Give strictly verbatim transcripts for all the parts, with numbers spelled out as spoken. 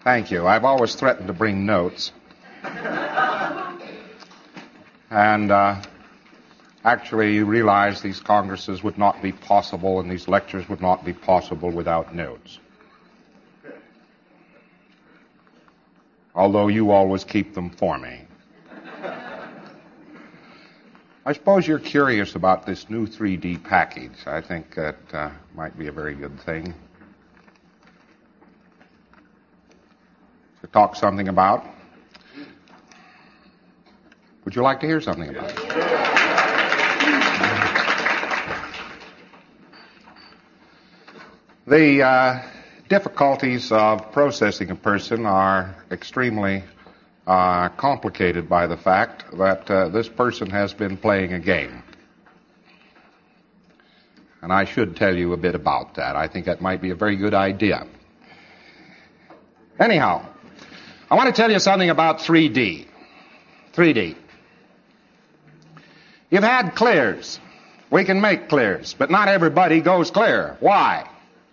Thank you. I've always threatened to bring notes. And uh, actually realized these congresses would not be possible and these lectures would not be possible without notes. Although you always keep them for me. I suppose you're curious about this new three D package. I think that uh, might be a very good thing to talk something about. Would you like to hear something about it? The uh, difficulties of processing a person are extremely uh, complicated by the fact that uh, this person has been playing a game. And I should tell you a bit about that. I think that might be a very good idea. Anyhow, I want to tell you something about three D. three D. You've had clears. We can make clears, but not everybody goes clear. Why?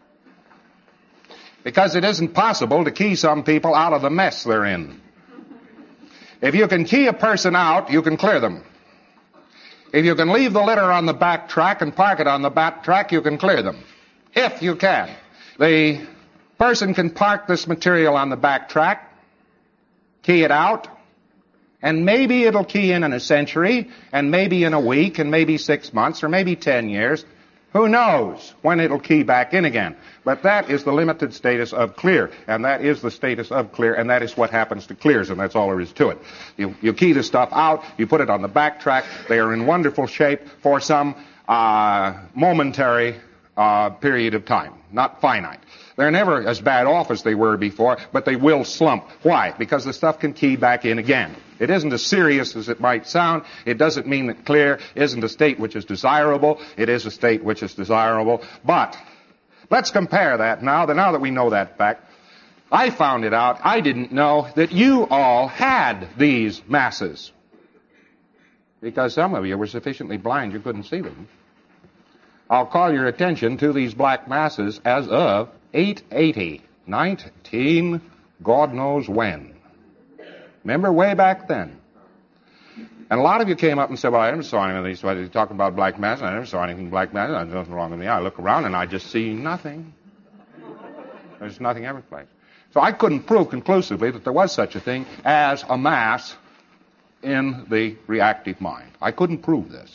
Because it isn't possible to key some people out of the mess they're in. If you can key a person out, you can clear them. If you can leave the litter on the back track and park it on the back track, you can clear them. If you can. The person can park this material on the back track, key it out, and maybe it'll key in in a century, and maybe in a week, and maybe six months, or maybe ten years. Who knows when it'll key back in again? But that is the limited status of clear, and that is the status of clear, and that is what happens to clears, and that's all there is to it. You, you key the stuff out, you put it on the back track, they are in wonderful shape for some uh, momentary uh, period of time, not finite. They're never as bad off as they were before, but they will slump. Why? Because the stuff can key back in again. It isn't as serious as it might sound. It doesn't mean that clear isn't a state which is desirable. It is a state which is desirable. But let's compare that now. Now that we know that fact, I found it out. I didn't know that you all had these masses. Because some of you were sufficiently blind you couldn't see them. I'll call your attention to these black masses as of eight eighty, nineteen, God knows when. Remember way back then. And a lot of you came up and said, well, I never saw any of these. You're talking about black mass. I never saw anything black mass. There's nothing wrong with me. I look around and I just see nothing. There's nothing every place. So I couldn't prove conclusively that there was such a thing as a mass in the reactive mind. I couldn't prove this.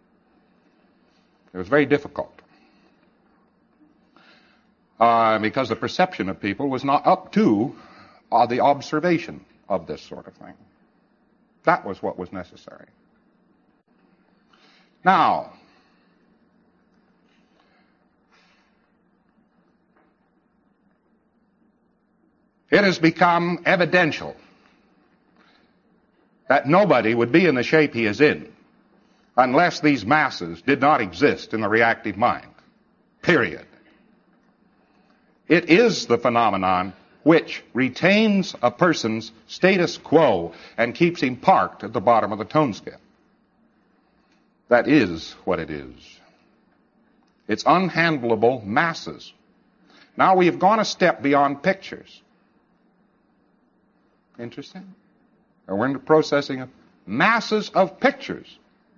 It was very difficult. Uh, because the perception of people was not up to uh, the observation of this sort of thing. That was what was necessary. Now, it has become evidential that nobody would be in the shape he is in unless these masses did not exist in the reactive mind. Period. It is the phenomenon which retains a person's status quo and keeps him parked at the bottom of the tone scale. That is what it is. It's unhandleable masses. Now we have gone a step beyond pictures. Interesting? We're into processing of masses of pictures.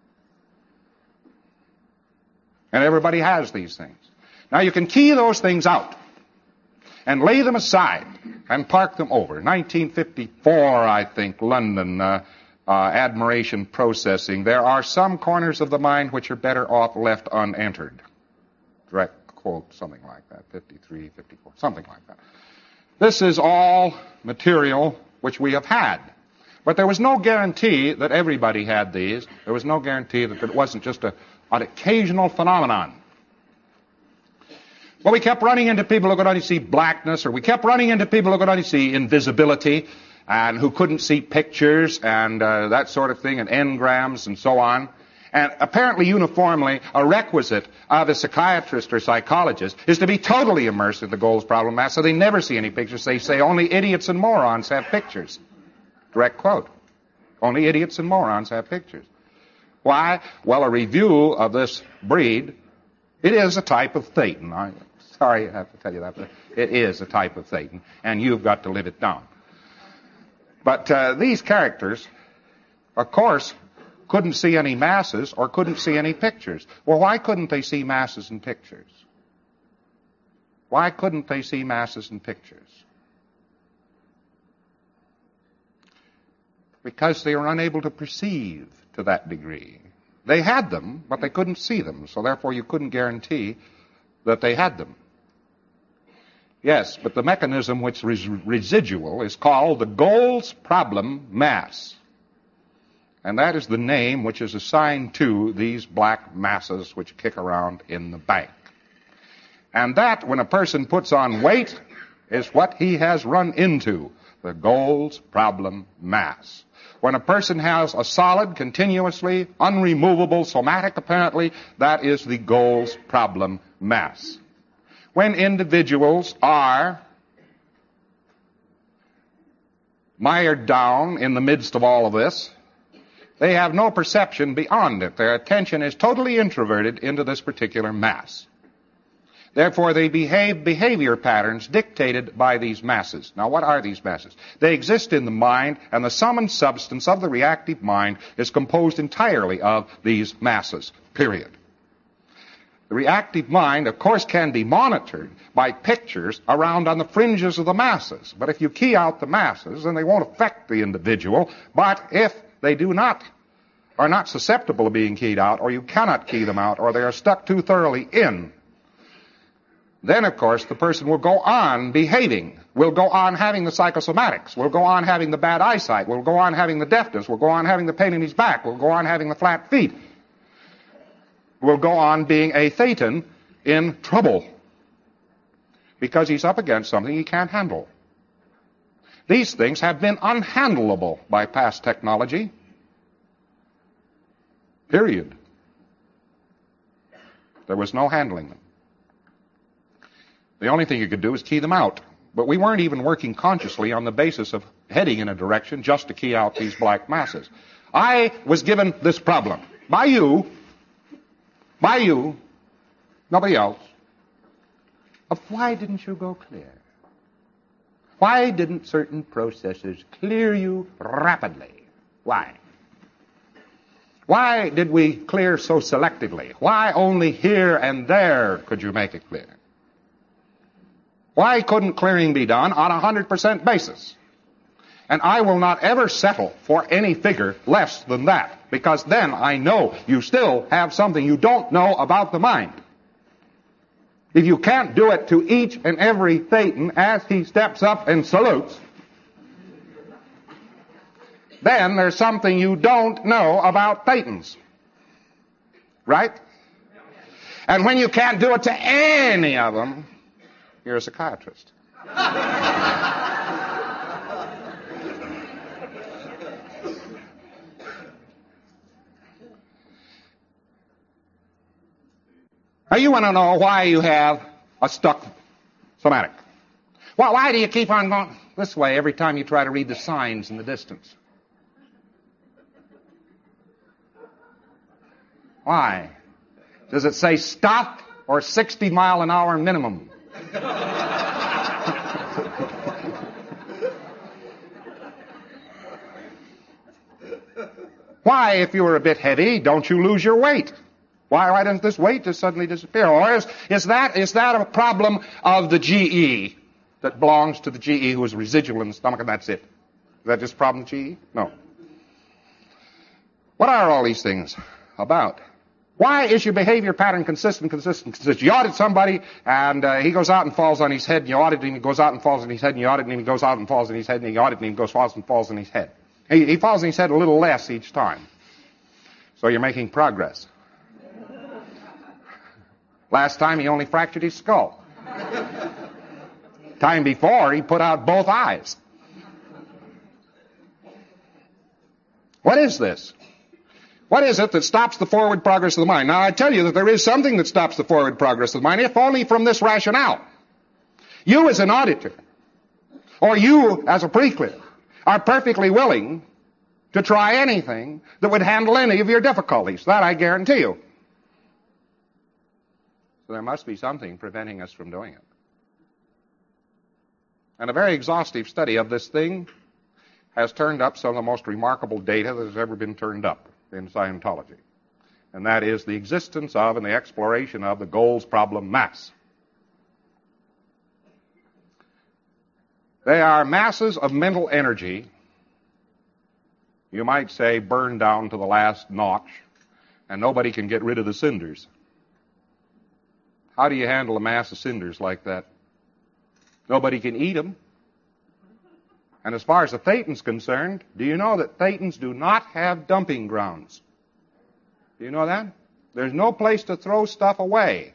And everybody has these things. Now you can key those things out and lay them aside and park them over. nineteen fifty-four, I think, London, uh, uh, admiration processing. There are some corners of the mind which are better off left unentered. Direct quote, something like that, fifty-three, fifty-four, something like that. This is all material which we have had. But there was no guarantee that everybody had these. There was no guarantee that it wasn't just a, an occasional phenomenon. Well, we kept running into people who could only see blackness, or we kept running into people who could only see invisibility, and who couldn't see pictures, and uh, that sort of thing, and engrams, and so on. And apparently uniformly, a requisite of a psychiatrist or psychologist is to be totally immersed in the Gold's problem mass, so they never see any pictures. They say only idiots and morons have pictures. Direct quote. Only idiots and morons have pictures. Why? Well, a review of this breed It is a type of Thetan. I'm sorry I have to tell you that, but it is a type of Thetan, and you've got to live it down. But uh, these characters, of course, couldn't see any masses or couldn't see any pictures. Well, why couldn't they see masses and pictures? Why couldn't they see masses and pictures? Because they were unable to perceive to that degree. They had them, but they couldn't see them, so therefore you couldn't guarantee that they had them. Yes, but the mechanism which is residual is called the Gold's problem mass. And that is the name which is assigned to these black masses which kick around in the bank. And that, when a person puts on weight, is what he has run into, the Gold's problem mass. When a person has a solid, continuously, unremovable, somatic apparently, that is the Gold's problem mass. When individuals are mired down in the midst of all of this, they have no perception beyond it. Their attention is totally introverted into this particular mass. Therefore, they behave behavior patterns dictated by these masses. Now, what are these masses? They exist in the mind, and the sum and substance of the reactive mind is composed entirely of these masses, period. The reactive mind, of course, can be monitored by pictures around on the fringes of the masses. But if you key out the masses, then they won't affect the individual. But if they do not, are not susceptible to being keyed out, or you cannot key them out, or they are stuck too thoroughly in, then, of course, the person will go on behaving, will go on having the psychosomatics, will go on having the bad eyesight, will go on having the deafness, will go on having the pain in his back, will go on having the flat feet, will go on being a Thetan in trouble because he's up against something he can't handle. These things have been unhandleable by past technology. Period. There was no handling them. The only thing you could do is key them out. But we weren't even working consciously on the basis of heading in a direction just to key out these black masses. I was given this problem by you, by you, nobody else, of why didn't you go clear? Why didn't certain processes clear you rapidly? Why? Why did we clear so selectively? Why only here and there could you make it clear? Why couldn't clearing be done on a one hundred percent basis? And I will not ever settle for any figure less than that, because then I know you still have something you don't know about the mind. If you can't do it to each and every Thetan as he steps up and salutes, then there's something you don't know about Thetans. Right? And when you can't do it to any of them, you're a psychiatrist. Now you want to know why you have a stuck somatic. Well, why do you keep on going this way every time you try to read the signs in the distance? Why? Does it say stop or sixty mile an hour minimum? Why, if you were a bit heavy, don't you lose your weight? Why, why doesn't this weight just suddenly disappear? Or is, is that is that a problem of the G E that belongs to the G E who is residual in the stomach and that's it? Is that just a problem of G E? No. What are all these things about? Why is your behavior pattern consistent, consistent, consistent? You audit somebody, and uh, he goes out and falls on his head, and you audit him, he goes out and falls on his head, and you audit him, he goes out and falls on his head, and you audit him, he goes falls and falls on his head. He, he falls on his head a little less each time. So you're making progress. Last time he only fractured his skull. Time before, he put out both eyes. What is this? What is it that stops the forward progress of the mind? Now, I tell you that there is something that stops the forward progress of the mind, if only from this rationale. You as an auditor, or you as a pre-clear, are perfectly willing to try anything that would handle any of your difficulties. That I guarantee you. So there must be something preventing us from doing it. And a very exhaustive study of this thing has turned up some of the most remarkable data that has ever been turned up in Scientology. And that is the existence of and the exploration of the Goals Problem mass. They are masses of mental energy, you might say, burned down to the last notch, and nobody can get rid of the cinders. How do you handle a mass of cinders like that? Nobody can eat them. And as far as the Thetans concerned, do you know that Thetans do not have dumping grounds? Do you know that? There's no place to throw stuff away.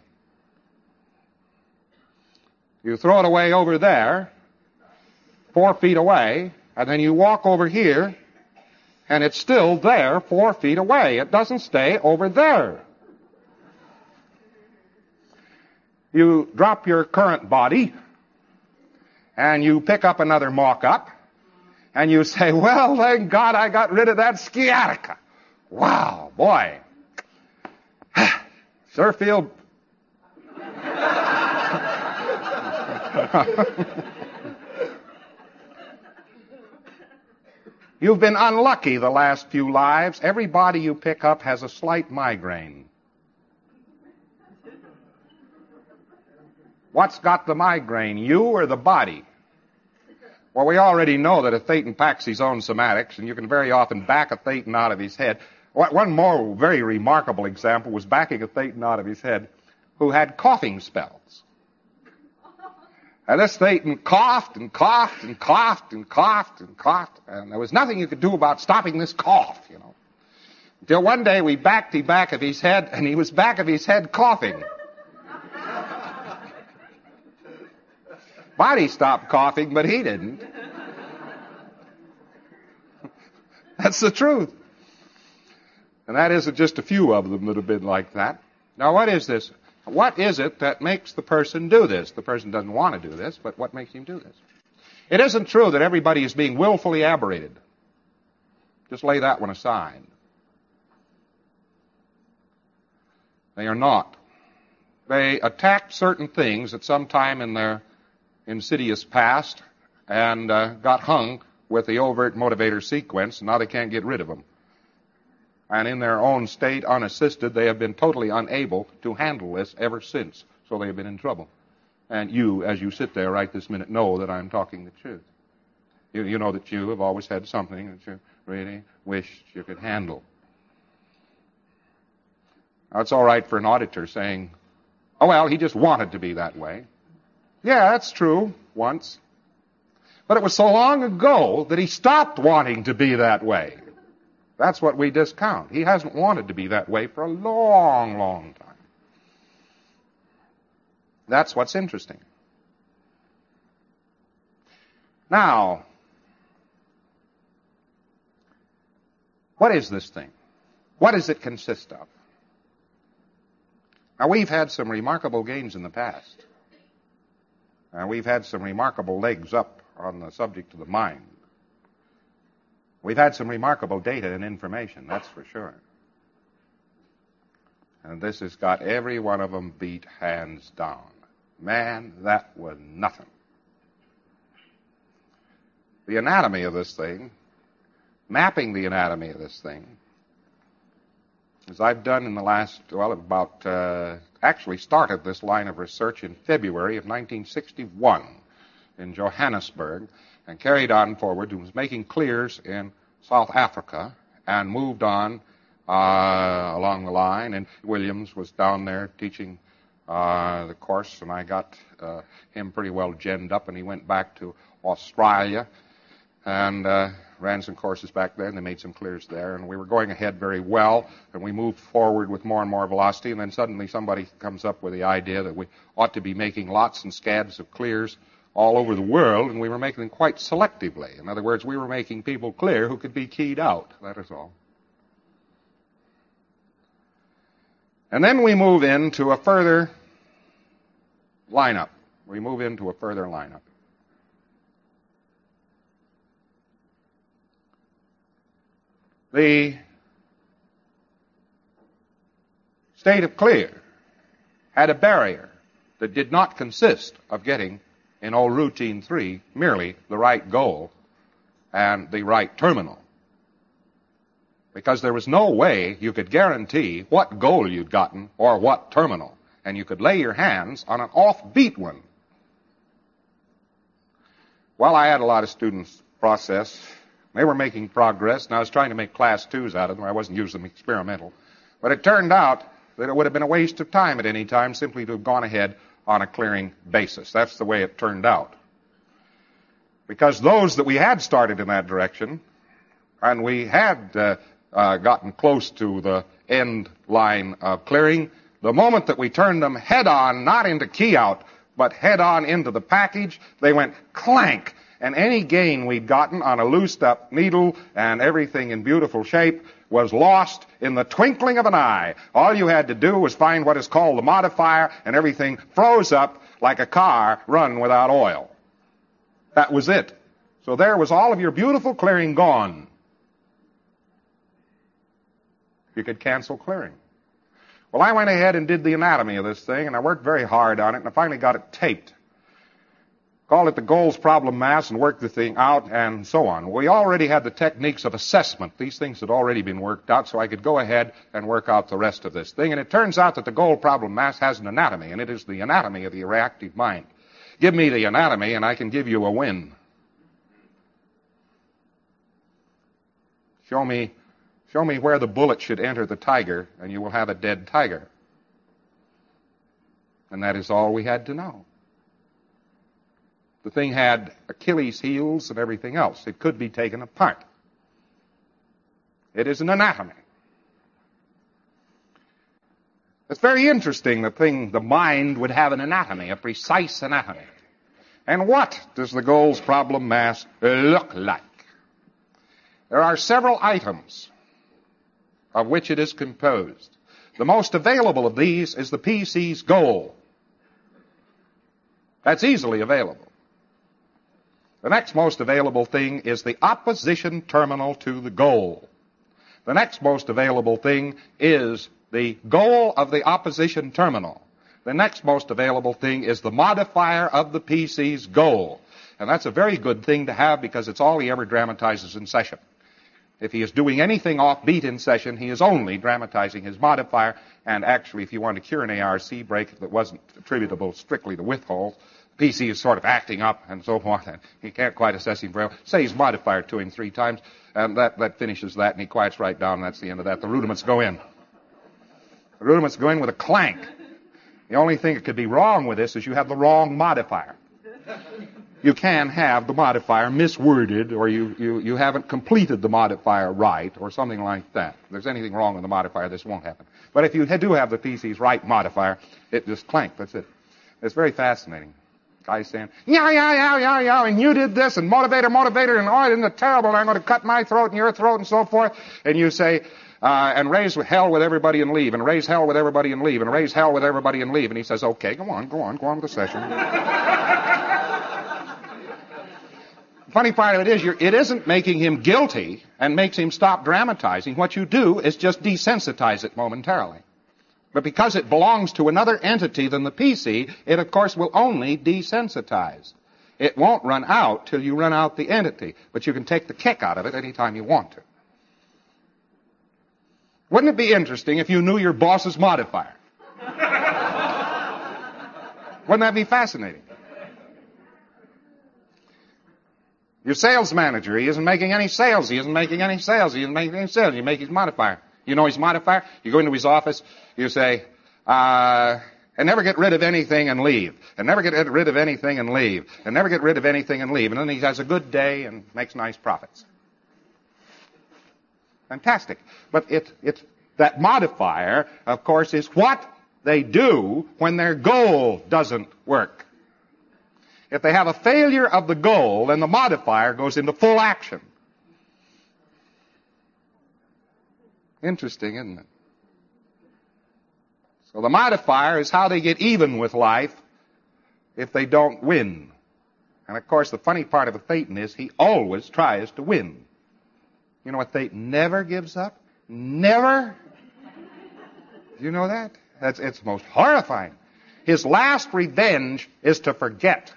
You throw it away over there, four feet away, and then you walk over here, and it's still there four feet away. It doesn't stay over there. You drop your current body, and you pick up another mock-up, and you say, well, thank God I got rid of that sciatica. Wow, boy. Sure feel... You've been unlucky the last few lives. Every body you pick up has a slight migraine. What's got the migraine, you or the body? Well, we already know that a Thetan packs his own somatics, and you can very often back a Thetan out of his head. One more very remarkable example was backing a Thetan out of his head who had coughing spells. And this Thetan coughed and coughed and coughed and coughed and coughed, and there was nothing you could do about stopping this cough, you know. Until one day we backed the back of his head, and he was back of his head coughing. Body stopped coughing, but he didn't. That's the truth. And that isn't just a few of them that have been like that. Now, what is this? What is it that makes the person do this? The person doesn't want to do this, but what makes him do this? It isn't true that everybody is being willfully aberrated. Just lay that one aside. They are not. They attacked certain things at some time in their insidious past and uh, got hung with the overt motivator sequence, and now they can't get rid of them. And in their own state, unassisted, they have been totally unable to handle this ever since. So they have been in trouble. And you, as you sit there right this minute, know that I'm talking the truth. You, you know that you have always had something that you really wished you could handle. Now, it's all right for an auditor saying, oh, well, he just wanted to be that way. Yeah, that's true, once. But it was so long ago that he stopped wanting to be that way. That's what we discount. He hasn't wanted to be that way for a long, long time. That's what's interesting. Now, what is this thing? What does it consist of? Now, we've had some remarkable gains in the past. And we've had some remarkable legs up on the subject of the mind. We've had some remarkable data and information, that's for sure. And this has got every one of them beat hands down. Man, that was nothing. The anatomy of this thing, mapping the anatomy of this thing, as I've done in the last, well, about, uh, actually started this line of research in February of nineteen sixty-one in Johannesburg, and carried on forward and was making clears in South Africa and moved on uh, along the line. And Williams was down there teaching uh, the course, and I got uh, him pretty well ginned up, and he went back to Australia and uh, ran some courses back there, and they made some clears there. And we were going ahead very well, and we moved forward with more and more velocity, and then suddenly somebody comes up with the idea that we ought to be making lots and scads of clears all over the world, and we were making them quite selectively. In other words, we were making people clear who could be keyed out. That is all. And then we move into a further lineup. We move into a further lineup. The state of clear had a barrier that did not consist of getting, in old routine three, merely the right goal and the right terminal. Because there was no way you could guarantee what goal you'd gotten or what terminal. And you could lay your hands on an offbeat one. Well, I had a lot of students process. They were making progress, and I was trying to make class twos out of them. I wasn't using them experimental. But it turned out that it would have been a waste of time at any time simply to have gone ahead on a clearing basis. That's the way it turned out. Because those that we had started in that direction, and we had uh, uh, gotten close to the end line of clearing, the moment that we turned them head on, not into key out, but head on into the package, they went clank. And any gain we'd gotten on a loosed up needle and everything in beautiful shape was lost in the twinkling of an eye. All you had to do was find what is called the modifier, and everything froze up like a car run without oil. That was it. So there was all of your beautiful clearing gone. You could cancel clearing. Well, I went ahead and did the anatomy of this thing, and I worked very hard on it, and I finally got it taped. Called it the Goals problem mass and worked the thing out and so on. We already had the techniques of assessment. These things had already been worked out, so I could go ahead and work out the rest of this thing. And it turns out that the goal problem mass has an anatomy, and it is the anatomy of the reactive mind. Give me the anatomy, and I can give you a win. Show me, show me where the bullet should enter the tiger, and you will have a dead tiger. And that is all we had to know. The thing had Achilles heels and everything else. It could be taken apart. It is an anatomy. It's very interesting, the thing, the mind would have an anatomy, a precise anatomy. And what does the goals problem mass look like? There are several items of which it is composed. The most available of these is the P C's goal. That's easily available. The next most available thing is the opposition terminal to the goal. The next most available thing is the goal of the opposition terminal. The next most available thing is the modifier of the P C's goal. And that's a very good thing to have because it's all he ever dramatizes in session. If he is doing anything offbeat in session, he is only dramatizing his modifier. And actually, if you want to cure an A R C break that wasn't attributable strictly to width holes, P C is sort of acting up and so forth, and he can't quite assess him very well. Say his modifier to him three times, and that, that finishes that, and he quiets right down, and that's the end of that. The rudiments go in. The rudiments go in with a clank. The only thing that could be wrong with this is you have the wrong modifier. You can have the modifier misworded, or you, you, you haven't completed the modifier right, or something like that. If there's anything wrong with the modifier, this won't happen. But if you do have the P C's right modifier, it just clank, that's it. It's very fascinating. Guys saying, yeah, yeah, yeah, yeah, yeah, and you did this, and motivator, motivator, and oh, isn't it terrible, and I'm going to cut my throat and your throat and so forth. And you say, uh, and raise hell with everybody and leave, and raise hell with everybody and leave, and raise hell with everybody and leave. And he says, okay, go on, go on, go on with the session. The funny part of it is, you're, it isn't making him guilty and makes him stop dramatizing. What you do is just desensitize it momentarily. But because it belongs to another entity than the P C, it, of course, will only desensitize. It won't run out till you run out the entity, but you can take the kick out of it any time you want to. Wouldn't it be interesting if you knew your boss's modifier? Wouldn't that be fascinating? Your sales manager, he isn't making any sales. He isn't making any sales. He isn't making any sales. You make his modifier. You know his modifier? You go into his office, you say, uh, and never get rid of anything and leave. And never get rid of anything and leave. And never get rid of anything and leave. And then he has a good day and makes nice profits. Fantastic. But it, it, that modifier, of course, is what they do when their goal doesn't work. If they have a failure of the goal, then the modifier goes into full action. Interesting, isn't it? So the modifier is how they get even with life if they don't win. And of course, the funny part of a Thetan is he always tries to win. You know what Thetan never gives up? Never? Do you know that? That's, it's most horrifying. His last revenge is to forget.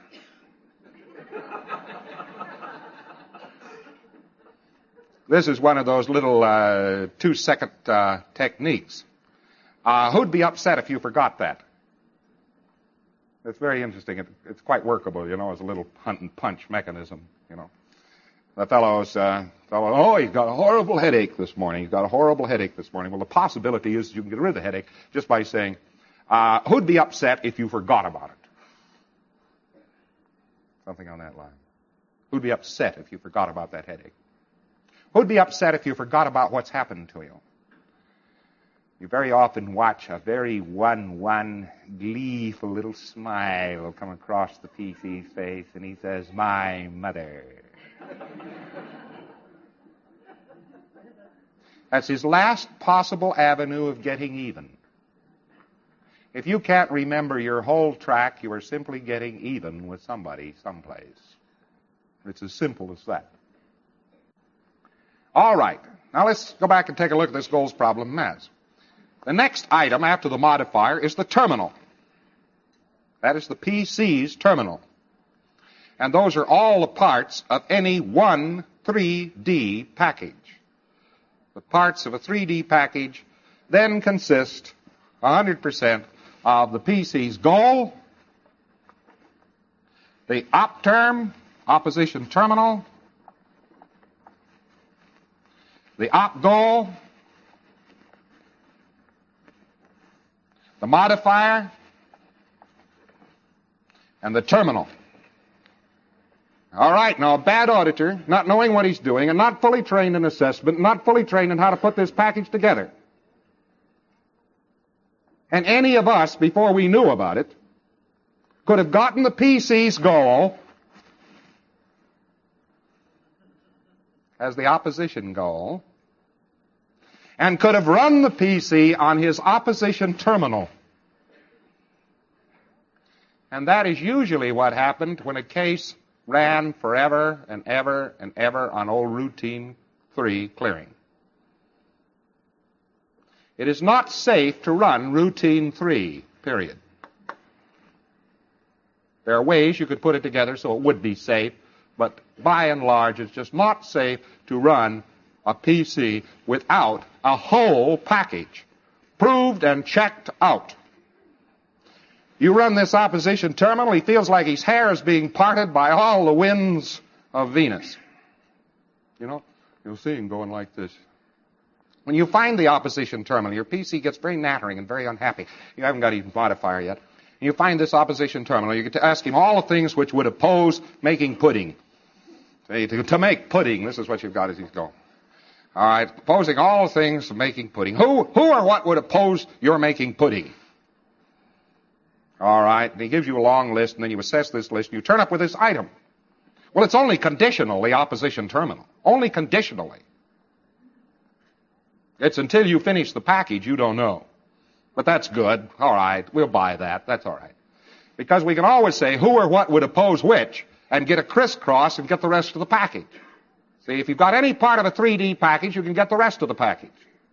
This is one of those little uh, two-second uh, techniques. Uh, who'd be upset if you forgot that? It's very interesting. It, it's quite workable, you know, as a little hunt and punch mechanism, you know. The fellow's, uh, fellow, oh, he's got a horrible headache this morning. He's got a horrible headache this morning. Well, the possibility is you can get rid of the headache just by saying, uh, who'd be upset if you forgot about it? Something on that line. Who'd be upset if you forgot about that headache? Who'd be upset if you forgot about what's happened to you? You very often watch a very one-one, gleeful little smile come across the P C's face, and he says, my mother. That's his last possible avenue of getting even. If you can't remember your whole track, you are simply getting even with somebody someplace. It's as simple as that. All right. Now let's go back and take a look at this goals problem mess. The next item after the modifier is the terminal. That is the P C's terminal. And those are all the parts of any one three D package. The parts of a three D package then consist one hundred percent of the P C's goal, the op term, opposition terminal, the op goal, the modifier, and the terminal. All right, now a bad auditor, not knowing what he's doing, and not fully trained in assessment, not fully trained in how to put this package together. And any of us, before we knew about it, could have gotten the P C's goal as the opposition goal, and could have run the P C on his opposition terminal. And that is usually what happened when a case ran forever and ever and ever on old routine three clearing. It is not safe to run routine three, period. There are ways you could put it together so it would be safe, but by and large it's just not safe to run a P C without a whole package, proved and checked out. You run this opposition terminal, he feels like his hair is being parted by all the winds of Venus. You know, you'll see him going like this. When you find the opposition terminal, your P C gets very nattering and very unhappy. You haven't got even modifier yet. And you find this opposition terminal, you get to ask him all the things which would oppose making pudding. See, to, to make pudding, this is what you've got as you go. All right, opposing all things of making pudding. Who, who or what would oppose your making pudding? All right, and he gives you a long list, and then you assess this list, and you turn up with this item. Well, it's only conditional, the opposition terminal. Only conditionally. It's until you finish the package you don't know. But that's good. All right, we'll buy that. That's all right. Because we can always say who or what would oppose which, and get a crisscross and get the rest of the package. See, if you've got any part of a three D package, you can get the rest of the package.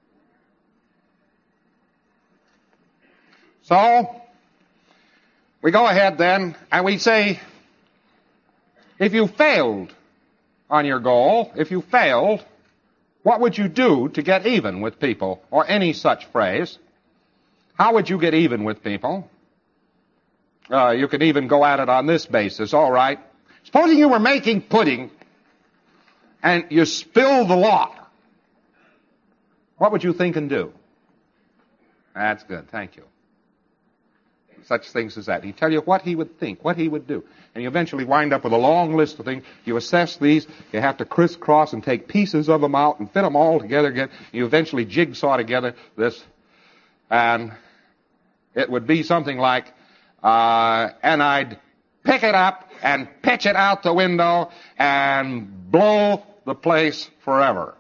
So, we go ahead then, and we say, if you failed on your goal, if you failed, what would you do to get even with people, or any such phrase? How would you get even with people? Uh, you could even go at it on this basis, all right. Supposing you were making pudding, and you spill the lot, what would you think and do? That's good, thank you. Such things as that. He'd tell you what he would think, what he would do. And you eventually wind up with a long list of things. You assess these. You have to crisscross and take pieces of them out and fit them all together again. You eventually jigsaw together this. And it would be something like, uh, and I'd pick it up and pitch it out the window and blow the place forever.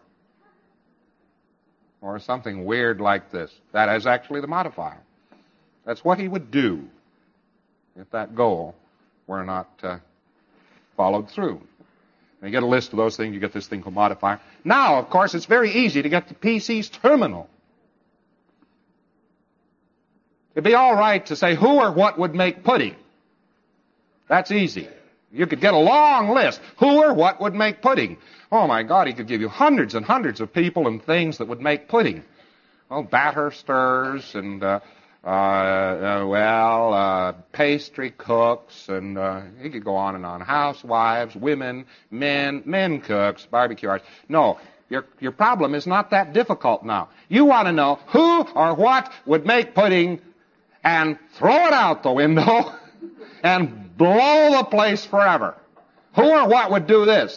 Or something weird like this. That is actually the modifier. That's what he would do if that goal were not uh, followed through. And you get a list of those things, you get this thing called modifier. Now, of course, it's very easy to get the P C's terminal. It'd be all right to say who or what would make pudding. That's easy. You could get a long list. Who or what would make pudding? Oh, my God, he could give you hundreds and hundreds of people and things that would make pudding. Well, batter stirrers and, uh, uh, uh, well, uh, pastry cooks, and uh, he could go on and on. Housewives, women, men, men cooks, barbecue artists. No, your, your problem is not that difficult now. You want to know who or what would make pudding and throw it out the window and blow the place forever. Who or what would do this?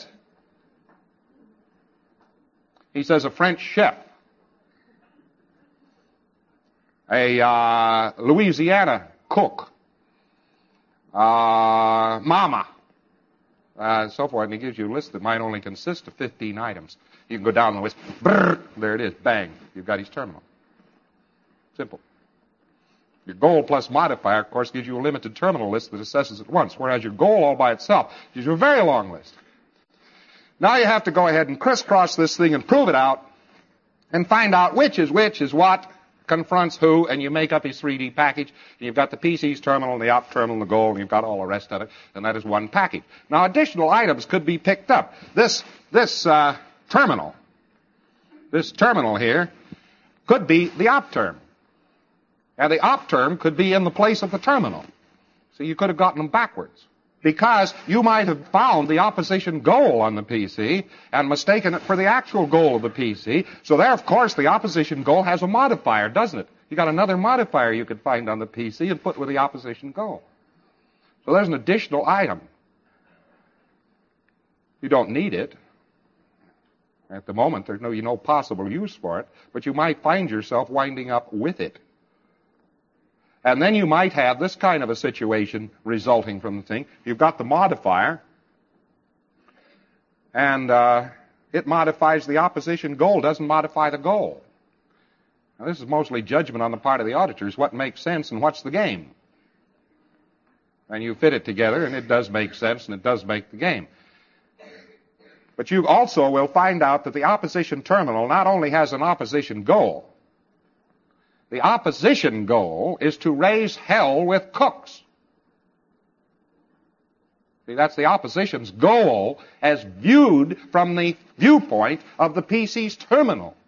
He says a French chef, a uh, Louisiana cook, uh, mama, uh, and so forth. And he gives you a list that might only consist of fifteen items. You can go down the list. Brrr, there it is. Bang. You've got his terminal. Simple. Your goal plus modifier, of course, gives you a limited terminal list that assesses at once, whereas your goal all by itself gives you a very long list. Now you have to go ahead and crisscross this thing and prove it out and find out which is which is what, confronts who, and you make up his three D package, and you've got the P C's terminal, and the op terminal, and the goal, and you've got all the rest of it, and that is one package. Now additional items could be picked up. This, this uh, terminal, this terminal here, could be the op term. And the op term could be in the place of the terminal. So you could have gotten them backwards. Because you might have found the opposition goal on the P C and mistaken it for the actual goal of the P C. So there, of course, the opposition goal has a modifier, doesn't it? You got another modifier you could find on the P C and put with the opposition goal. So there's an additional item. You don't need it. At the moment, there's no, no possible use for it, but you might find yourself winding up with it. And then you might have this kind of a situation resulting from the thing. You've got the modifier, and uh, it modifies the opposition goal, doesn't modify the goal. Now, this is mostly judgment on the part of the auditors, what makes sense and what's the game. And you fit it together, and it does make sense, and it does make the game. But you also will find out that the opposition terminal not only has an opposition goal. The opposition goal is to raise hell with cooks. See, that's the opposition's goal as viewed from the viewpoint of the P C's terminal.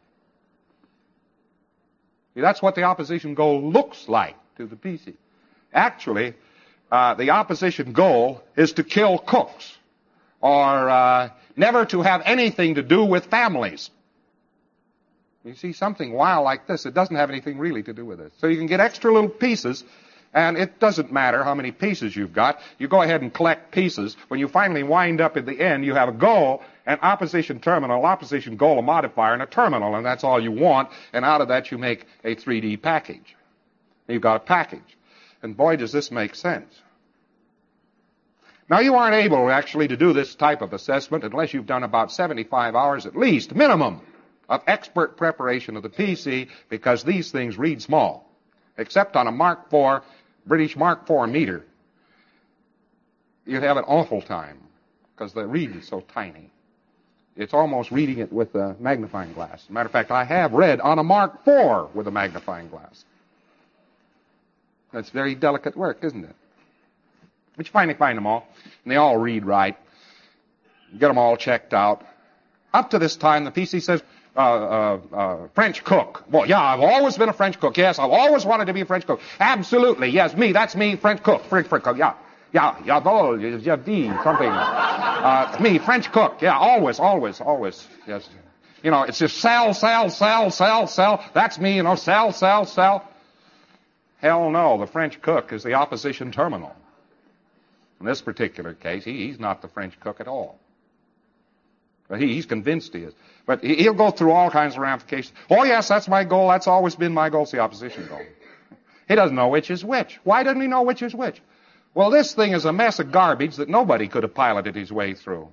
See, that's what the opposition goal looks like to the P C. Actually, uh, the opposition goal is to kill cooks, or uh, never to have anything to do with families. You see something wild like this, it doesn't have anything really to do with it. So you can get extra little pieces, and it doesn't matter how many pieces you've got. You go ahead and collect pieces. When you finally wind up at the end, you have a goal, an opposition terminal, opposition goal, a modifier, and a terminal, and that's all you want. And out of that, you make a three D package. You've got a package. And boy, does this make sense. Now, you aren't able actually to do this type of assessment unless you've done about seventy-five hours at least, minimum, of expert preparation of the P C, because these things read small. Except on a Mark four, British Mark four meter, you'd have an awful time, because the read is so tiny. It's almost reading it with a magnifying glass. As a matter of fact, I have read on a Mark four with a magnifying glass. That's very delicate work, isn't it? But you finally find them all, and they all read right. You get them all checked out. Up to this time, the P C says, Uh, uh, uh, French cook. Well, yeah, I've always been a French cook. Yes, I've always wanted to be a French cook. Absolutely. Yes, me. That's me, French cook. French, French cook. Yeah. Yeah. Yeah. Oh, yeah, D, something. Uh, me, French cook. Yeah, always, always, always. Yes. You know, it's just sell, sell, sell, sell, sell. That's me, you know, sell, sell, sell. Hell no. The French cook is the opposition terminal. In this particular case, he, he's not the French cook at all. But he, he's convinced he is. But he, he'll go through all kinds of ramifications. Oh, yes, that's my goal. That's always been my goal. It's the opposition goal. He doesn't know which is which. Why doesn't he know which is which? Well, this thing is a mess of garbage that nobody could have piloted his way through.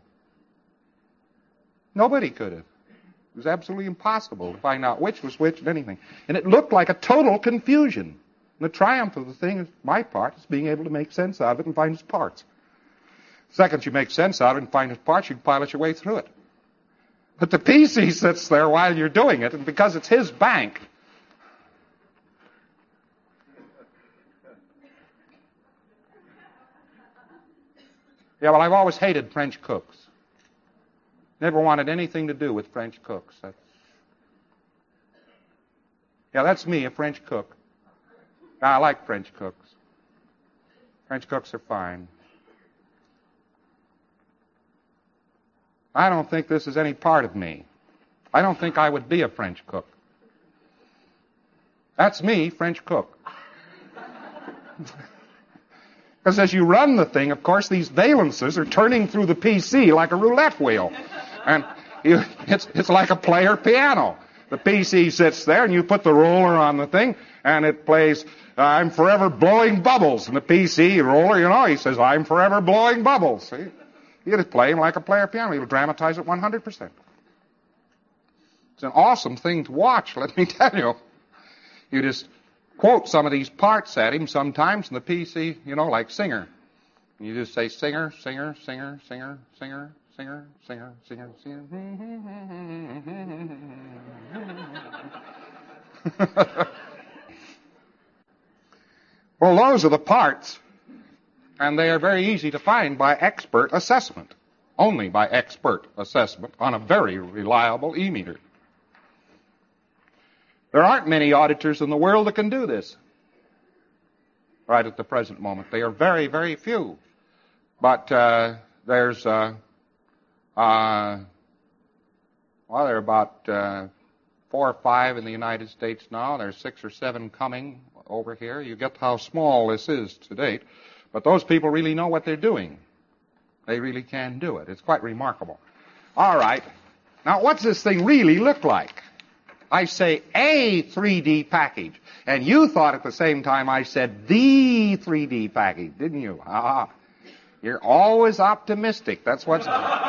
Nobody could have. It was absolutely impossible to find out which was which and anything. And it looked like a total confusion. And the triumph of the thing, is my part, is being able to make sense out of it and find its parts. Second, you make sense out of it and find its parts, you can pilot your way through it. But the P C sits there while you're doing it, and because it's his bank, Yeah, well, I've always hated French cooks. Never wanted anything to do with French cooks. That's, yeah, that's me, a French cook. I like French cooks. French cooks are fine. I don't think this is any part of me. I don't think I would be a French cook. That's me, French cook. Because as you run the thing, of course, these valences are turning through the P C like a roulette wheel. And you, it's, it's like a player piano. The P C sits there, and you put the roller on the thing, and it plays, I'm forever blowing bubbles. And the P C roller, you know, he says, I'm forever blowing bubbles. See? You just play him like a player piano. He'll dramatize it one hundred percent. It's an awesome thing to watch, let me tell you. You just quote some of these parts at him sometimes, and the P C, you know, like singer. You just say singer, singer, singer, singer, singer, singer, singer, singer, singer. Well, those are the parts, and they are very easy to find by expert assessment. Only by expert assessment on a very reliable E-meter. There aren't many auditors in the world that can do this right at the present moment. They are very, very few. But uh, there's, uh, uh, well, there are about uh, four or five in the United States now. There's six or seven coming over here. You get how small this is to date. But those people really know what they're doing. They really can do it. It's quite remarkable. All right. Now, what's this thing really look like? I say a three D package. And you thought at the same time I said the three D package, didn't you? Ah, you're always optimistic. That's what's...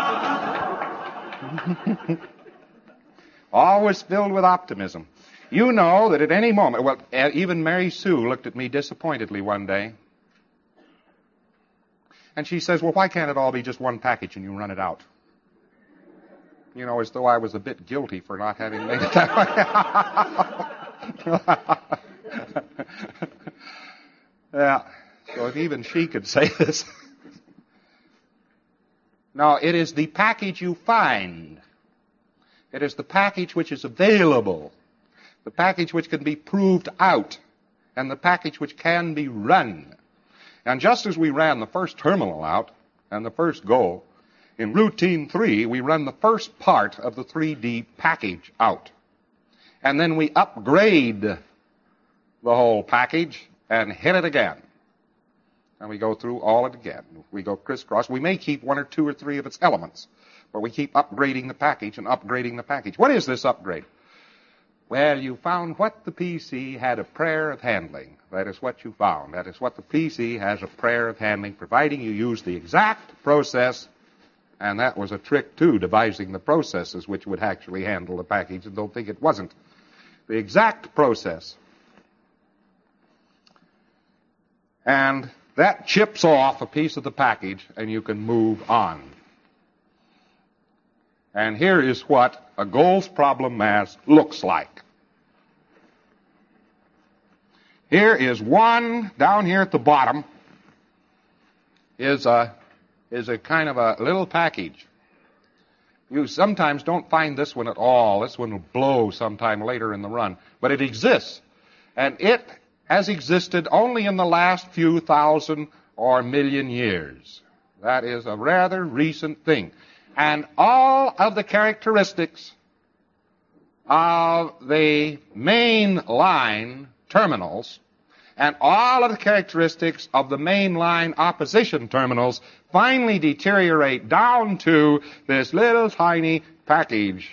always filled with optimism. You know that at any moment... Well, even Mary Sue looked at me disappointedly one day. And she says, well, why can't it all be just one package and you run it out? You know, as though I was a bit guilty for not having made it that way. Yeah, so if even she could say this. No, it is the package you find. It is the package which is available. The package which can be proved out. And the package which can be run. And just as we ran the first terminal out and the first go, in routine three, we run the first part of the three D package out. And then we upgrade the whole package and hit it again. And we go through all it again. We go crisscross. We may keep one or two or three of its elements, but we keep upgrading the package and upgrading the package. What is this upgrade? Well, you found what the P C had a prayer of handling. That is what you found. That is what the P C has a prayer of handling, providing you use the exact process. And that was a trick, too, devising the processes which would actually handle the package, and don't think it wasn't. The exact process. And that chips off a piece of the package, and you can move on. And here is what a Gold's problem mass looks like. Here is one, down here at the bottom, is a... is a kind of a little package. You sometimes don't find this one at all. This one will blow sometime later in the run. But it exists. And it has existed only in the last few thousand or million years. That is a rather recent thing. And all of the characteristics of the main line terminals and all of the characteristics of the mainline opposition terminals finally deteriorate down to this little tiny package.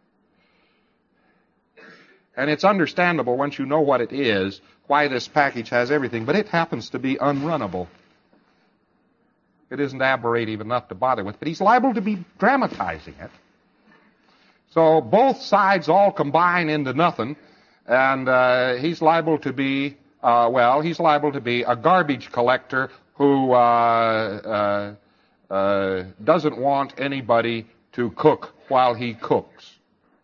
And it's understandable once you know what it is, why this package has everything, but it happens to be unrunnable. It isn't aberrative enough to bother with, but he's liable to be dramatizing it. So both sides all combine into nothing, and uh, he's liable to be Uh, well, he's liable to be a garbage collector who uh, uh, uh, doesn't want anybody to cook while he cooks.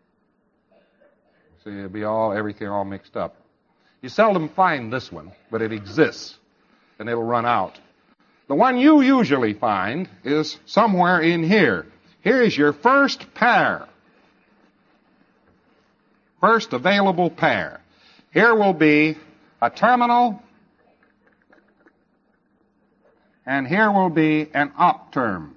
So it'll be all, everything all mixed up. You seldom find this one, but it exists, and it'll run out. The one you usually find is somewhere in here. Here is your first pair. First available pair. Here will be a terminal, and here will be an op term.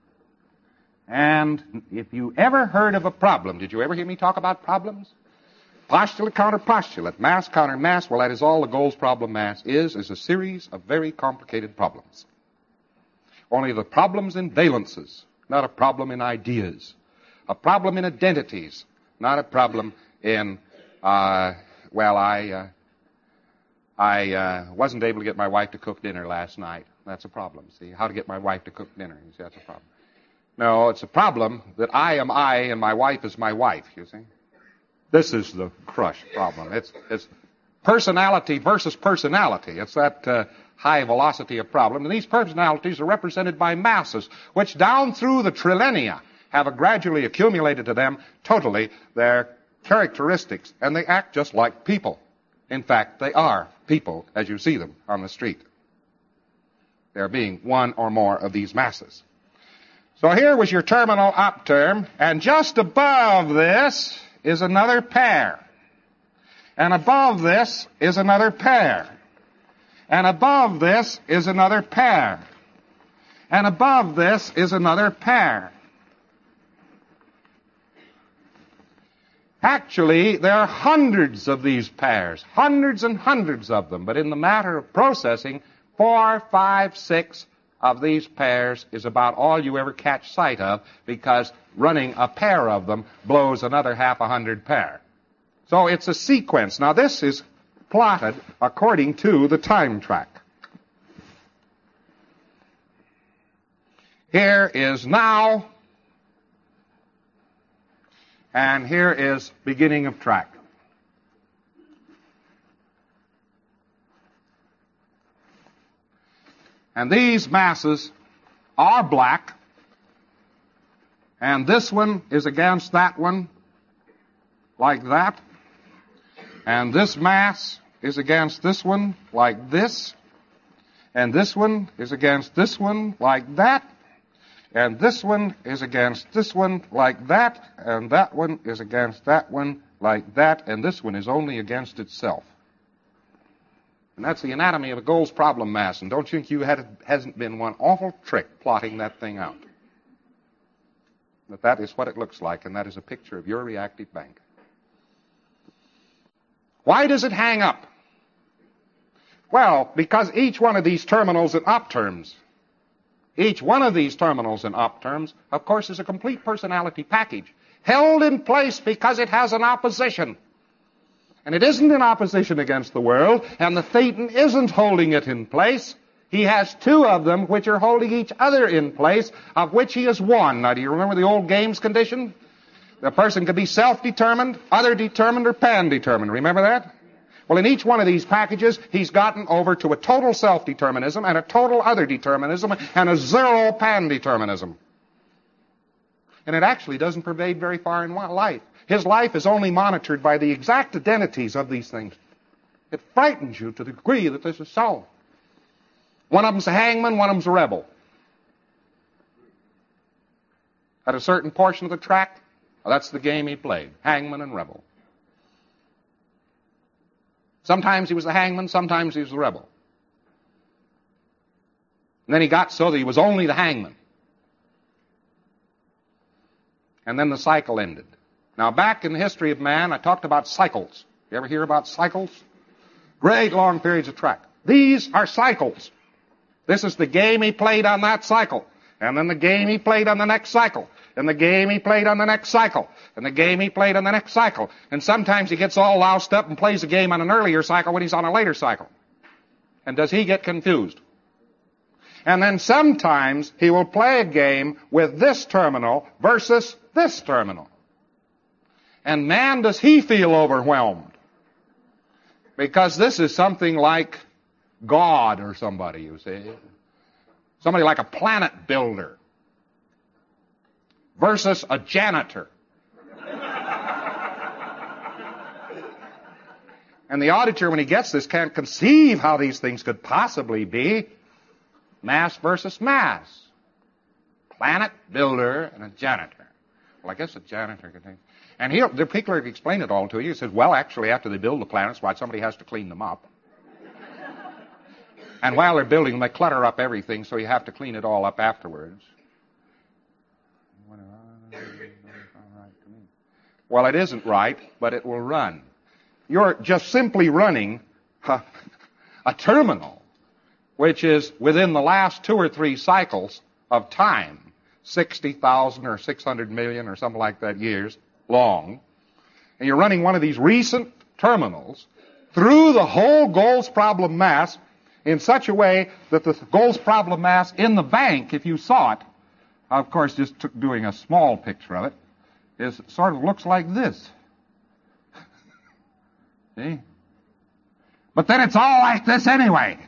And if you ever heard of a problem, did you ever hear me talk about problems? Postulate, counterpostulate, mass, counter, mass, well, that is all the Gould's problem mass is, is a series of very complicated problems. Only the problem's in valences, not a problem in ideas. A problem in identities, not a problem in, uh, well, I, uh, I uh, wasn't able to get my wife to cook dinner last night. That's a problem, see? How to get my wife to cook dinner, you see, that's a problem. No, it's a problem that I am I and my wife is my wife, you see. This is the crush problem. It's, it's personality versus personality. It's that uh, high velocity of problem. And these personalities are represented by masses, which down through the trillennia have gradually accumulated to them totally their characteristics. And they act just like people. In fact, they are people as you see them on the street. There being one or more of these masses. So here was your terminal op term, and just above this is another pair. And above this is another pair. And above this is another pair. And above this is another pair. Actually, there are hundreds of these pairs, hundreds and hundreds of them, but in the matter of processing, four, five, six of these pairs is about all you ever catch sight of, because running a pair of them blows another half a hundred pair. So it's a sequence. Now this is plotted according to the time track. Here is now, and here is beginning of track. And these masses are black, and this one is against that one, like that, and this mass is against this one, like this, and this one is against this one, like that, and this one is against this one, like that, and that one is against that one, like that, and this one is only against itself. And that's the anatomy of a Gould's problem mass. And don't you think you had, hasn't been one awful trick plotting that thing out? That that is what it looks like, and that is a picture of your reactive bank. Why does it hang up? Well, because each one of these terminals in op terms, each one of these terminals in op terms, of course, is a complete personality package, held in place because it has an opposition. And it isn't in opposition against the world, and the thetan isn't holding it in place. He has two of them which are holding each other in place, of which he is one. Now, do you remember the old games condition? The person could be self-determined, other-determined, or pan-determined. Remember that? Well, in each one of these packages, he's gotten over to a total self-determinism and a total other-determinism and a zero pan-determinism. And it actually doesn't pervade very far in life. His life is only monitored by the exact identities of these things. It frightens you to the degree that this is so. One of them's a hangman, one of them's a rebel. At a certain portion of the track, well, that's the game he played, hangman and rebel. Sometimes he was the hangman, sometimes he was the rebel. And then he got so that he was only the hangman. And then the cycle ended. Now, back in the history of man, I talked about cycles. You ever hear about cycles? Great long periods of track. These are cycles. This is the game he played on that cycle. And then the game he played on the next cycle. And the game he played on the next cycle. And the game he played on the next cycle. And sometimes he gets all loused up and plays a game on an earlier cycle when he's on a later cycle. And does he get confused? And then sometimes he will play a game with this terminal versus this terminal. And man, does he feel overwhelmed. Because this is something like God or somebody, you see. Somebody like a planet builder versus a janitor. And the auditor, when he gets this, can't conceive how these things could possibly be. Mass versus mass. Planet builder and a janitor. Well, I guess a janitor could take... And he'll, the people explain it all to you. He says, well, actually, after they build the planets, why, somebody has to clean them up. And while they're building them, they clutter up everything, so you have to clean it all up afterwards. Well, it isn't right, but it will run. You're just simply running a, a terminal, which is within the last two or three cycles of time, sixty thousand or six hundred million or something like that years long. And you're running one of these recent terminals through the whole Gould's problem mass in such a way that the Gould's problem mass in the bank, if you saw it, of course just took doing a small picture of it, is sort of looks like this. See? But then it's all like this anyway.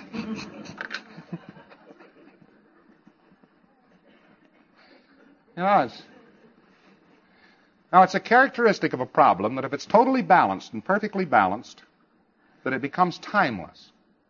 Yes. Now, it's a characteristic of a problem that if it's totally balanced and perfectly balanced, that it becomes timeless.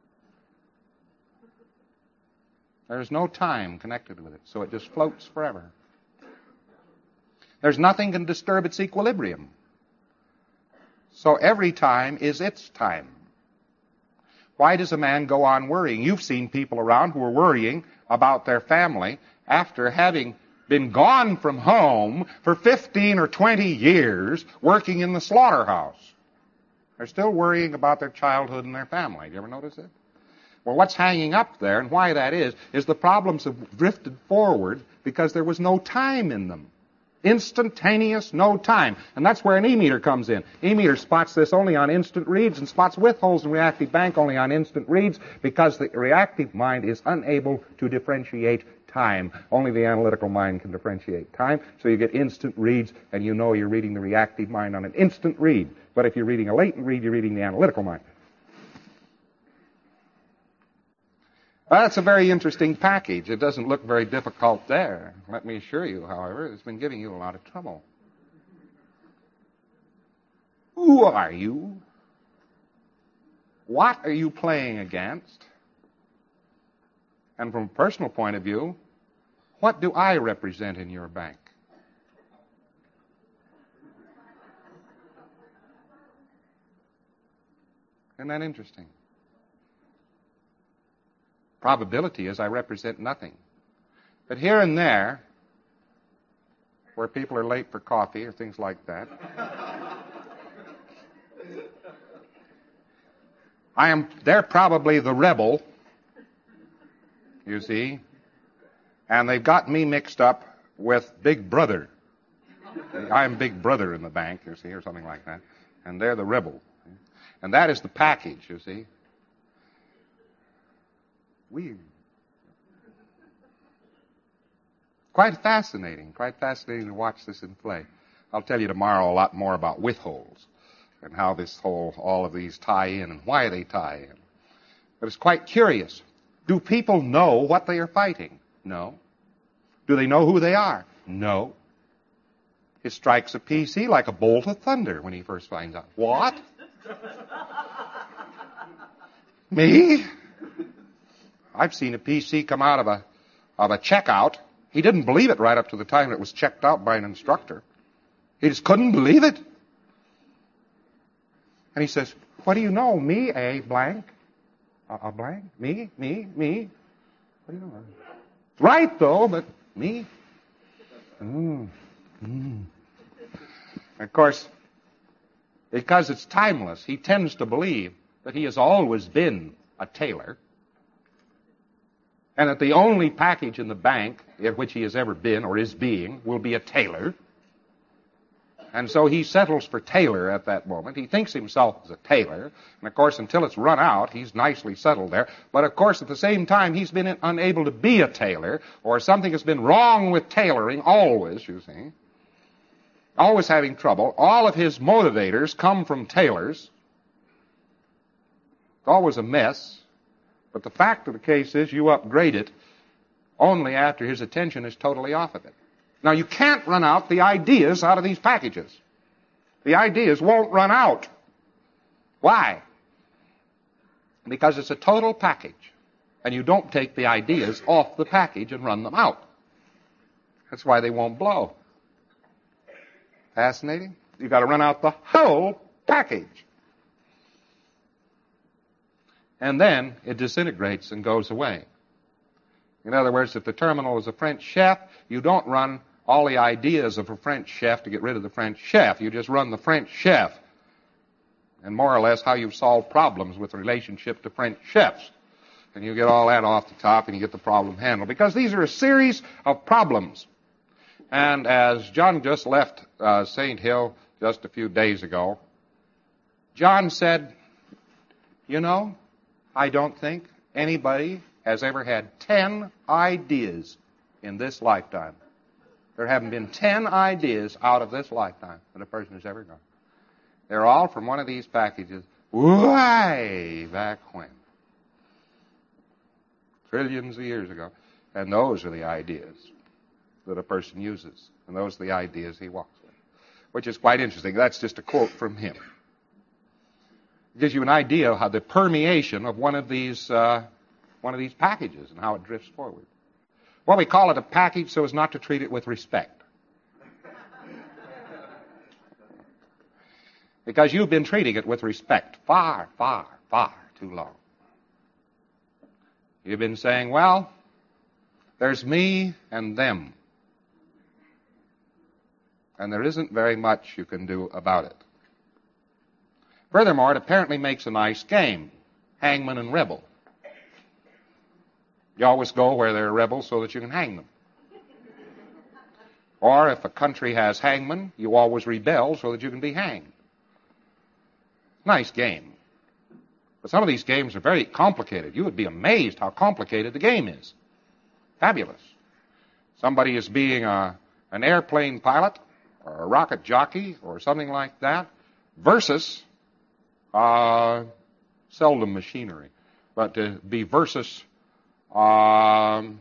There's no time connected with it, so it just floats forever. There's nothing can disturb its equilibrium. So every time is its time. Why does a man go on worrying? You've seen people around who are worrying about their family after having been gone from home for fifteen or twenty years working in the slaughterhouse. They're still worrying about their childhood and their family. Do you ever notice it? Well, what's hanging up there, and why that is, is the problems have drifted forward because there was no time in them. Instantaneous, no time. And that's where an E-meter comes in. E-meter spots this only on instant reads and spots width holes in reactive bank only on instant reads because the reactive mind is unable to differentiate time. Only the analytical mind can differentiate time. So you get instant reads, and you know you're reading the reactive mind on an instant read. But if you're reading a latent read, you're reading the analytical mind. Well, that's a very interesting package. It doesn't look very difficult there. Let me assure you, however, it's been giving you a lot of trouble. Who are you? What are you playing against? And from a personal point of view, what do I represent in your bank? Isn't that interesting? Probability is I represent nothing. But here and there, where people are late for coffee or things like that, I am, they're probably the rebel, you see, and they've got me mixed up with Big Brother. I'm Big Brother in the bank, you see, or something like that, and they're the rebel. And that is the package, you see. Weird. Quite fascinating, quite fascinating to watch this in play. I'll tell you tomorrow a lot more about width holes and how this whole, all of these tie in and why they tie in. But it's quite curious. Do people know what they are fighting? No. Do they know who they are? No. It strikes a P C like a bolt of thunder when he first finds out. What? Me? I've seen a P C come out of a of a checkout. He didn't believe it right up to the time it was checked out by an instructor. He just couldn't believe it. And he says, what do you know? Me, a blank? A, a blank? Me? Me? Me? What do you know? It's right, though, but me? Mm. Mm. Of course, because it's timeless, he tends to believe that he has always been a tailor, and that the only package in the bank in which he has ever been or is being will be a tailor. And so he settles for tailor at that moment. He thinks himself as a tailor. And, of course, until it's run out, he's nicely settled there. But, of course, at the same time, he's been unable to be a tailor, or something has been wrong with tailoring always, you see. Always having trouble. All of his motivators come from tailors. It's always a mess. But the fact of the case is you upgrade it only after his attention is totally off of it. Now, you can't run out the ideas out of these packages. The ideas won't run out. Why? Because it's a total package. and you don't take the ideas off the package and run them out. That's why they won't blow. Fascinating? You've got to run out the whole package. And then it disintegrates and goes away. In other words, if the terminal is a French chef, you don't run all the ideas of a French chef to get rid of the French chef. You just run the French chef. And more or less how you've solved problems with relationship to French chefs. And you get all that off the top and you get the problem handled. Because these are a series of problems. And as John just left uh, Saint Hill just a few days ago, John said, you know, I don't think anybody has ever had ten ideas in this lifetime. There haven't been ten ideas out of this lifetime that a person has ever got. They're all from one of these packages way back when. Trillions of years ago. And those are the ideas that a person uses. And those are the ideas he walks with. Which is quite interesting. That's just a quote from him. It gives you an idea of how the permeation of one of these uh, one of these packages and how it drifts forward. Well, we call it a package so as not to treat it with respect. Because you've been treating it with respect far, far, far too long. You've been saying, well, there's me and them. And there isn't very much you can do about it. Furthermore, it apparently makes a nice game, hangman and rebel. You always go where there are rebels so that you can hang them. Or if a country has hangmen, you always rebel so that you can be hanged. Nice game. But some of these games are very complicated. You would be amazed how complicated the game is. Fabulous. Somebody is being a, an airplane pilot or a rocket jockey or something like that versus uh, seldom machinery, but to be versus um,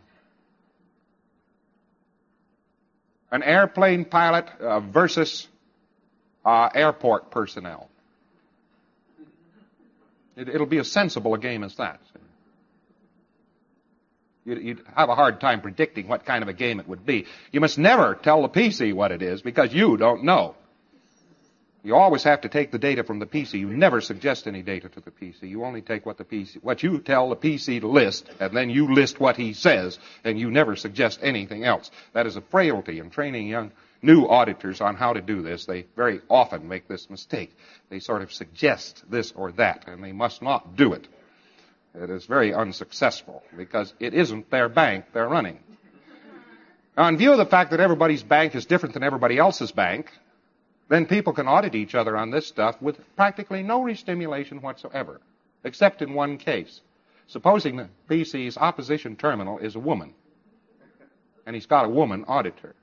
an airplane pilot uh, versus uh, airport personnel. It, it'll be as sensible a game as that. You'd, you'd have a hard time predicting what kind of a game it would be. You must never tell the P C what it is because you don't know. You always have to take the data from the P C. You never suggest any data to the P C. You only take what the P C, what you tell the P C to list, and then you list what he says, and you never suggest anything else. That is a frailty in training young new auditors on how to do this. They very often make this mistake. They sort of suggest this or that, and they must not do it. It is very unsuccessful because it isn't their bank they're running. Now, in view of the fact that everybody's bank is different than everybody else's bank, then people can audit each other on this stuff with practically no restimulation whatsoever, except in one case. Supposing the P C's opposition terminal is a woman, and he's got a woman auditor.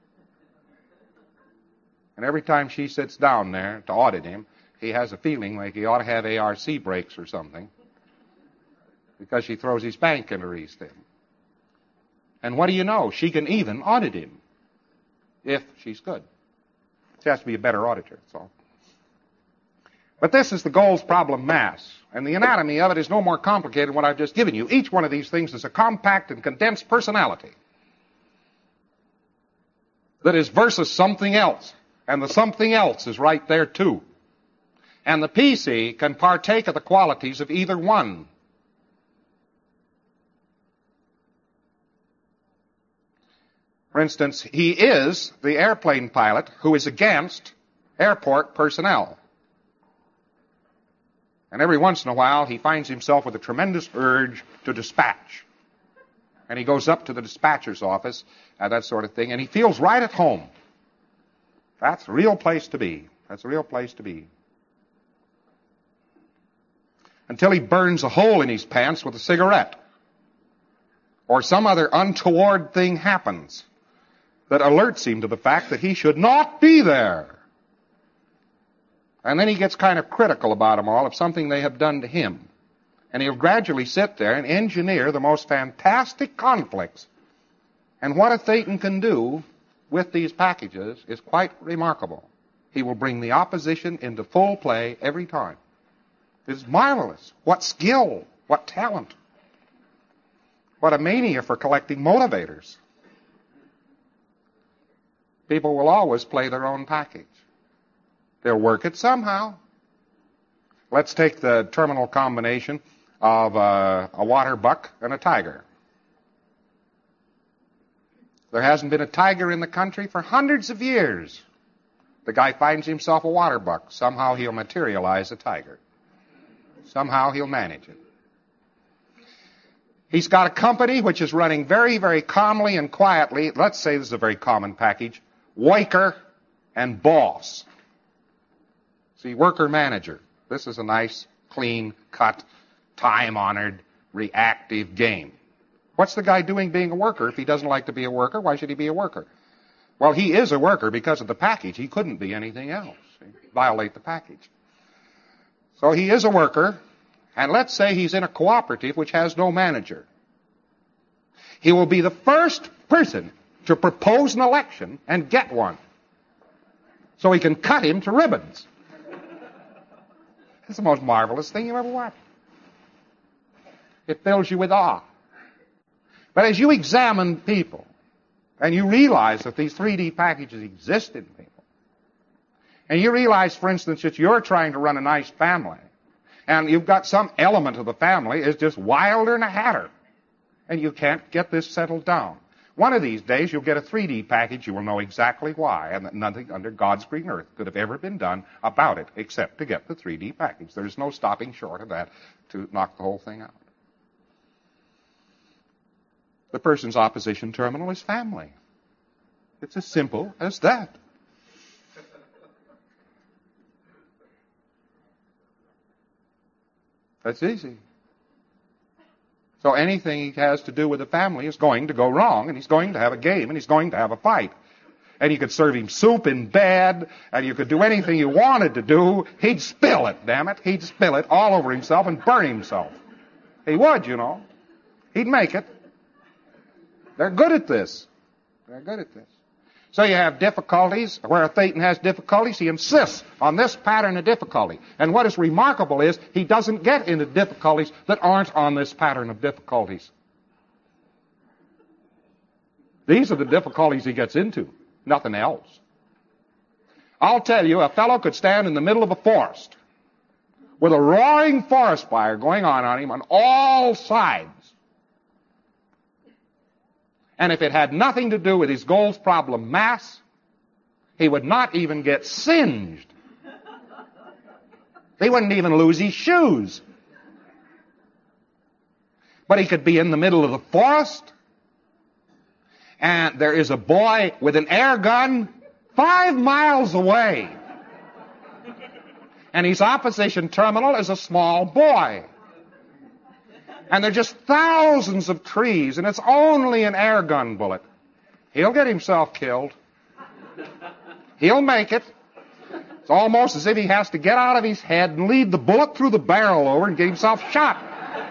And every time she sits down there to audit him, he has a feeling like he ought to have A R C brakes or something, because she throws his bank into his thing. And what do you know? She can even audit him if she's good. She has to be a better auditor, that's all. But this is the Gold's problem mass, and the anatomy of it is no more complicated than what I've just given you. Each one of these things is a compact and condensed personality that is versus something else, and the something else is right there too. And the P C can partake of the qualities of either one. For instance, he is the airplane pilot who is against airport personnel. And every once in a while, he finds himself with a tremendous urge to dispatch. And he goes up to the dispatcher's office, uh, that sort of thing, and he feels right at home. That's a real place to be. That's a real place to be. Until he burns a hole in his pants with a cigarette. Or some other untoward thing happens that alerts him to the fact that he should not be there. And then he gets kind of critical about them all of something they have done to him. And he'll gradually sit there and engineer the most fantastic conflicts. And what a Thetan can do with these packages is quite remarkable. He will bring the opposition into full play every time. It's marvelous. What skill, what talent. What a mania for collecting motivators. People will always play their own package. They'll work it somehow. Let's take the terminal combination of a, a water buck and a tiger. There hasn't been a tiger in the country for hundreds of years. The guy finds himself a water buck. Somehow he'll materialize a tiger. Somehow he'll manage it. He's got a company which is running very, very calmly and quietly. Let's say this is a very common package. Worker and boss. See, worker-manager. This is a nice, clean-cut, time-honored, reactive game. What's the guy doing being a worker? If he doesn't like to be a worker, why should he be a worker? Well, he is a worker because of the package. He couldn't be anything else. He'd violate the package. So he is a worker, and let's say he's in a cooperative which has no manager. He will be the first person to propose an election and get one, so he can cut him to ribbons. It's the most marvelous thing you ever watched. It fills you with awe. But as you examine people, and you realize that these three D packages exist in people, and you realize, for instance, that you're trying to run a nice family, and you've got some element of the family is just wilder than a hatter, and you can't get this settled down. One of these days, you'll get a three D package. You will know exactly why, and that nothing under God's green earth could have ever been done about it except to get the three D package. There's no stopping short of that to knock the whole thing out. The person's opposition terminal is family. It's as simple as that. That's easy. So anything he has to do with the family is going to go wrong, and he's going to have a game, and he's going to have a fight. And you could serve him soup in bed, and you could do anything you wanted to do. He'd spill it, damn it. He'd spill it all over himself and burn himself. He would, you know. He'd make it. They're good at this. They're good at this. So you have difficulties. Where a Thetan has difficulties, he insists on this pattern of difficulty. And what is remarkable is he doesn't get into difficulties that aren't on this pattern of difficulties. These are the difficulties he gets into, nothing else. I'll tell you, a fellow could stand in the middle of a forest with a roaring forest fire going on on him on all sides. And if it had nothing to do with his gold's problem mass, he would not even get singed. He wouldn't even lose his shoes. But he could be in the middle of the forest, and there is a boy with an air gun five miles away. And his opposition terminal is a small boy. And there are just thousands of trees, and it's only an air gun bullet. He'll get himself killed. He'll make it. It's almost as if he has to get out of his head and lead the bullet through the barrel over and get himself shot.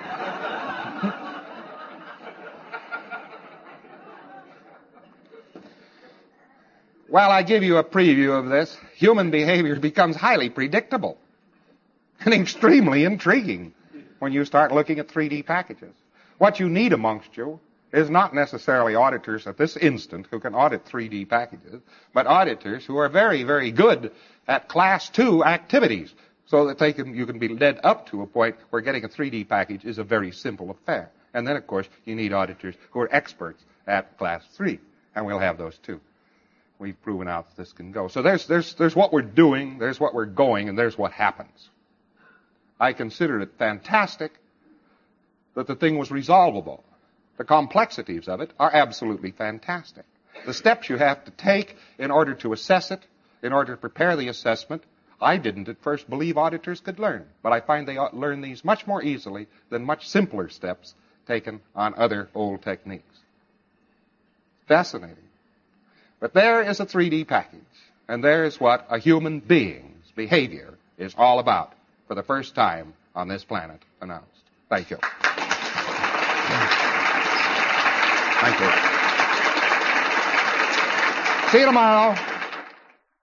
Well, I give you a preview of this. Human behavior becomes highly predictable and extremely intriguing when you start looking at three D packages. What you need amongst you is not necessarily auditors at this instant who can audit three D packages, but auditors who are very, very good at class two activities, so that they can, you can be led up to a point where getting a three D package is a very simple affair. And then, of course, you need auditors who are experts at class three, and we'll have those too. We've proven out that this can go. So there's, there's, there's what we're doing, there's what we're going, and there's what happens. I considered it fantastic that the thing was resolvable. The complexities of it are absolutely fantastic. The steps you have to take in order to assess it, in order to prepare the assessment, I didn't at first believe auditors could learn, but I find they learn these much more easily than much simpler steps taken on other old techniques. Fascinating. But there is a three D package, and there is what a human being's behavior is all about, for the first time on this planet announced. Thank you. Thank you. See you tomorrow.